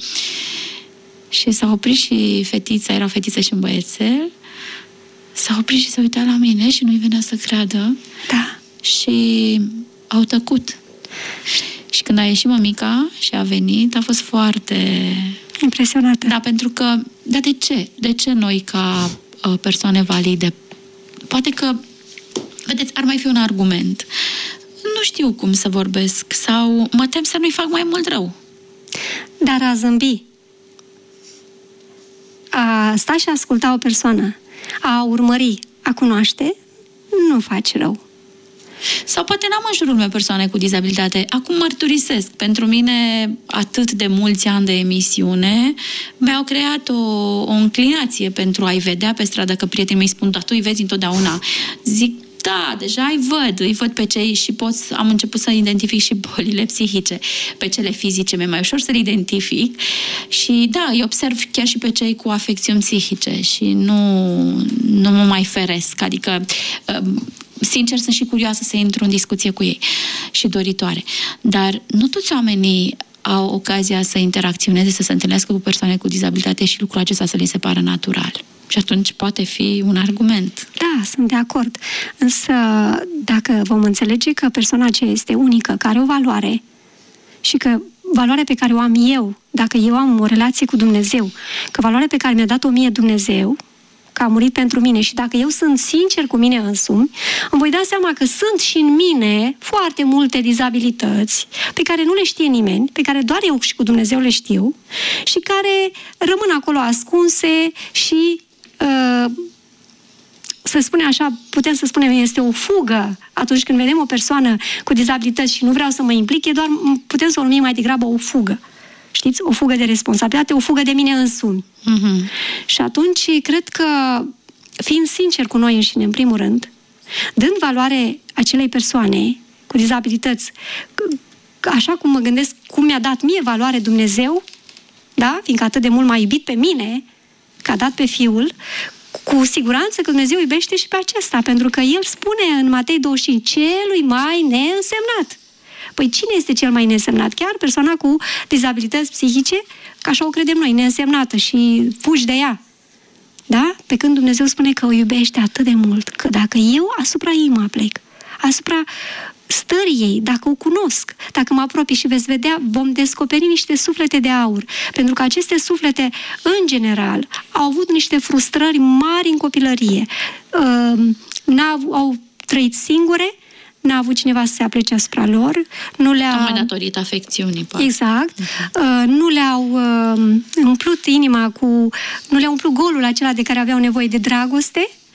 și s-a oprit și fetița, era o fetiță și un băiețel, s-a oprit și s-a uitat la mine și nu-i venea să creadă. Da. Și au tăcut. Și când a ieșit mămica și a venit, a fost foarte... impresionată. Da, pentru că... Dar de ce? De ce noi, ca uh, persoane valide? Poate că, vedeți, ar mai fi un argument. Nu știu cum să vorbesc sau mă tem să nu-i fac mai mult rău. Dar a zâmbi, a sta și a asculta o persoană, a urmări, a cunoaște, nu faci rău. Sau poate n-am în jurul meu persoane cu dizabilitate. Acum mărturisesc. Pentru mine, atât de mulți ani de emisiune mi-au creat o, o înclinație pentru a-i vedea pe stradă, că prietenii mei spun, da, tu îi vezi întotdeauna. Zic, da, deja îi văd, îi văd pe cei și pot, am început să identific și bolile psihice. Pe cele fizice mi-e mai ușor să le identific și da, îi observ chiar și pe cei cu afecțiuni psihice și nu, nu mă mai feresc. Adică, sincer, sunt și curioasă să intru în discuție cu ei și doritoare. Dar nu toți oamenii au ocazia să interacționeze, să se întâlnească cu persoane cu dizabilitate și lucrul acesta să li se pară natural. Și atunci poate fi un argument. Da, sunt de acord. Însă, dacă vom înțelege că persoana aceea este unică, că are o valoare și că valoarea pe care o am eu, dacă eu am o relație cu Dumnezeu, că valoarea pe care mi-a dat-o mie Dumnezeu, că a murit pentru mine și dacă eu sunt sincer cu mine însumi, îmi voi da seama că sunt și în mine foarte multe dizabilități pe care nu le știe nimeni, pe care doar eu și cu Dumnezeu le știu și care rămân acolo ascunse și uh, să spunem așa, putem să spunem, este o fugă atunci când vedem o persoană cu dizabilități și nu vreau să mă implic, e doar, putem să o numim mai degrabă o fugă. Știți? O fugă de responsabilitate, o fugă de mine însumi. Uh-huh. Și atunci, cred că, fiind sincer cu noi înșine, în primul rând, dând valoare acelei persoane cu dizabilități, așa cum mă gândesc cum mi-a dat mie valoare Dumnezeu, da? Fiindcă atât de mult m-a iubit pe mine, că a dat pe Fiul, cu siguranță că Dumnezeu iubește și pe acesta, pentru că El spune în Matei douăzeci și cinci, celui mai neînsemnat. Păi cine este cel mai neînsemnat? Chiar persoana cu dizabilități psihice, că așa o credem noi, neînsemnată și fugi de ea. Da? Pe când Dumnezeu spune că o iubește atât de mult, că dacă eu asupra ei mă aplec, asupra stării ei, dacă o cunosc, dacă mă apropii și veți vedea, vom descoperi niște suflete de aur. Pentru că aceste suflete, în general, au avut niște frustrări mari în copilărie. N-au, au trăit singure, n-a avut cineva să se aplece asupra lor, nu le-a... Tocmai datorită afecțiunii, poate. Exact. Uh-huh. Uh, nu le-au uh, umplut inima cu... Nu le-au umplut golul acela de care aveau nevoie de dragoste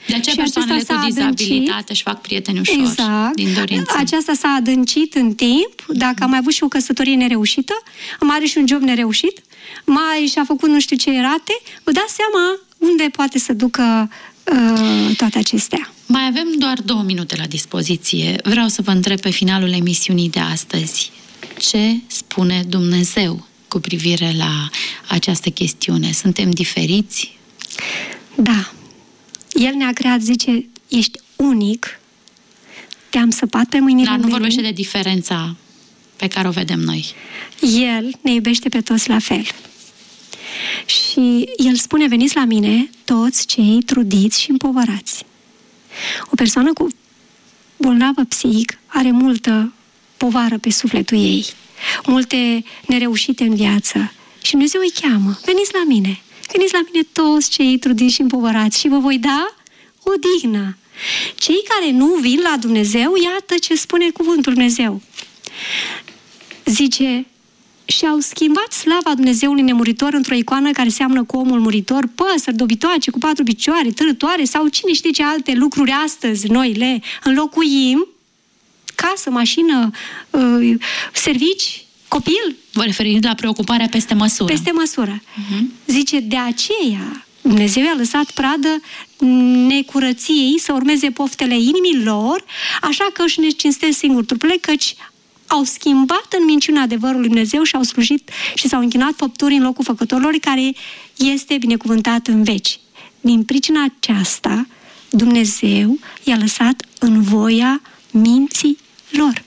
De aceea persoanele cu dizabilitate își fac prieteni ușor, exact, din dorință. Aceasta s-a adâncit în timp. Dacă am mai avut și o căsătorie nereușită, am are și un job nereușit, mai și-a făcut nu știu ce rate, vă dați seama unde poate să ducă uh, toate acestea. Mai avem doar două minute la dispoziție. Vreau să vă întreb pe finalul emisiunii de astăzi. Ce spune Dumnezeu cu privire la această chestiune? Suntem diferiți? Da. El ne-a creat, zice, ești unic, te-am săpat pe mâinile Dar nu mele. vorbește de diferența pe care o vedem noi. El ne iubește pe toți la fel. Și El spune, veniți la mine toți cei trudiți și împovărați. O persoană cu bolnavă psihic are multă povară pe sufletul ei, multe nereușite în viață. Și Dumnezeu îi cheamă, veniți la mine, veniți la mine toți cei trudiți și împovărați și vă voi da odihnă. Cei care nu vin la Dumnezeu, iată ce spune cuvântul Dumnezeu. Zice, și-au schimbat slava Dumnezeului nemuritor într-o icoană care seamănă cu omul muritor, păsări dobitoace cu patru picioare, târătoare sau cine știe ce alte lucruri astăzi noi le înlocuim, casă, mașină, servici, copil. Vă referiți la preocuparea peste măsură. Peste măsură. Uh-huh. Zice, de aceea Dumnezeu i-a lăsat pradă necurăției să urmeze poftele inimii lor, așa că își necinstesc singur trupurile, căci au schimbat în minciuna adevărului Dumnezeu și au slujit și s-au închinat făpturii în locul făcătorilor, care este binecuvântat în veci. Din pricina aceasta, Dumnezeu i-a lăsat în voia minții lor.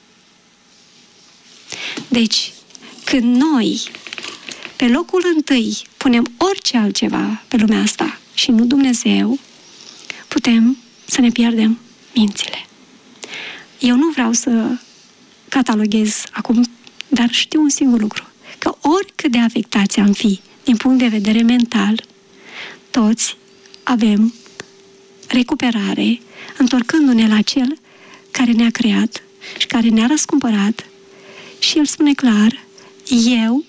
Deci, când noi, pe locul întâi, punem orice altceva pe lumea asta și nu Dumnezeu, putem să ne pierdem mințile. Eu nu vreau să cataloghez acum, dar știu un singur lucru, că oricât de afectați am fi din punct de vedere mental, toți avem recuperare întorcându-ne la Cel care ne-a creat și care ne-a răscumpărat și El spune clar, eu,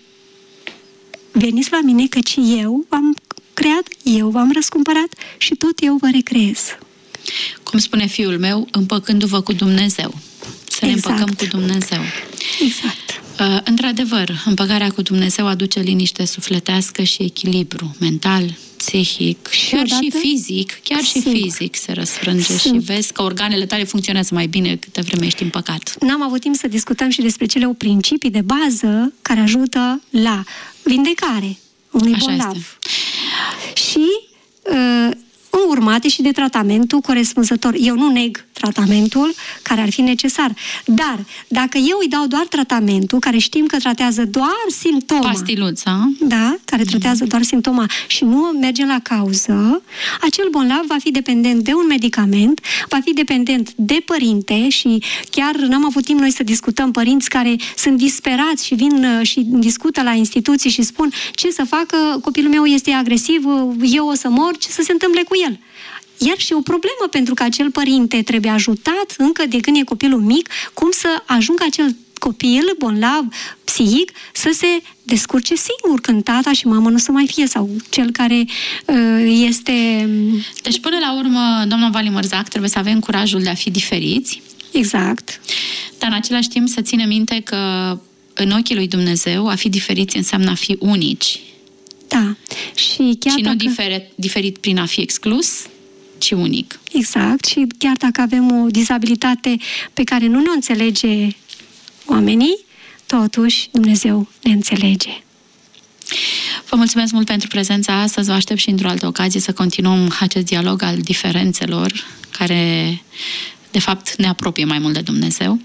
veniți la mine căci eu v-am creat, eu v-am răscumpărat și tot eu vă recreez. Cum spune fiul meu, împăcându-vă cu Dumnezeu. Să ne exact. împăcăm cu Dumnezeu. Exact. Uh, într-adevăr, împăcarea cu Dumnezeu aduce liniște sufletească și echilibru mental, psihic, și chiar odată, și fizic, chiar și sigur. fizic se răsfrânge Sunt. și vezi că organele tale funcționează mai bine câtă vreme ești în păcat. N-am avut timp să discutăm și despre cele principii de bază care ajută la vindecare unui Așa bolnav. Este. Și uh, urmate și de tratamentul corespunzător. Eu nu neg tratamentul care ar fi necesar. Dar, dacă eu îi dau doar tratamentul, care știm că tratează doar simptoma... Pastiluța. Da, care tratează doar simptoma și nu merge la cauză, acel bolnav va fi dependent de un medicament, va fi dependent de părinte și chiar n-am avut timp noi să discutăm părinți care sunt disperați și vin și discută la instituții și spun ce să facă, copilul meu este agresiv, eu o să mor, ce să se întâmple cu el. Iar și o problemă, pentru că acel părinte trebuie ajutat încă de când e copilul mic, cum să ajungă acel copil bolnav psihic să se descurce singur când tata și mama nu să mai fie, sau cel care uh, este... Deci până la urmă, doamna Vali Mărzac, trebuie să avem curajul de a fi diferiți. Exact. Dar în același timp să ținem minte că în ochii lui Dumnezeu a fi diferiți înseamnă a fi unici. Da. Și, chiar și dacă... nu diferit, diferit prin a fi exclus, ci unic. Exact. Și chiar dacă avem o dizabilitate pe care nu ne înțelege oamenii, totuși Dumnezeu ne înțelege. Vă mulțumesc mult pentru prezența astăzi. Vă aștept și într-o altă ocazie să continuăm acest dialog al diferențelor care, de fapt, ne apropie mai mult de Dumnezeu.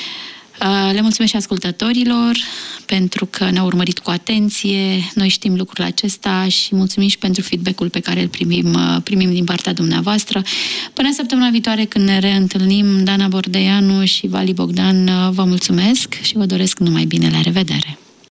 Le mulțumesc și ascultătorilor pentru că ne-au urmărit cu atenție. Noi știm lucrul acesta și mulțumim și pentru feedback-ul pe care îl primim, primim din partea dumneavoastră. Până săptămâna viitoare, când ne reîntâlnim, Dana Bordeanu și Vali Bogdan, vă mulțumesc și vă doresc numai bine. La revedere!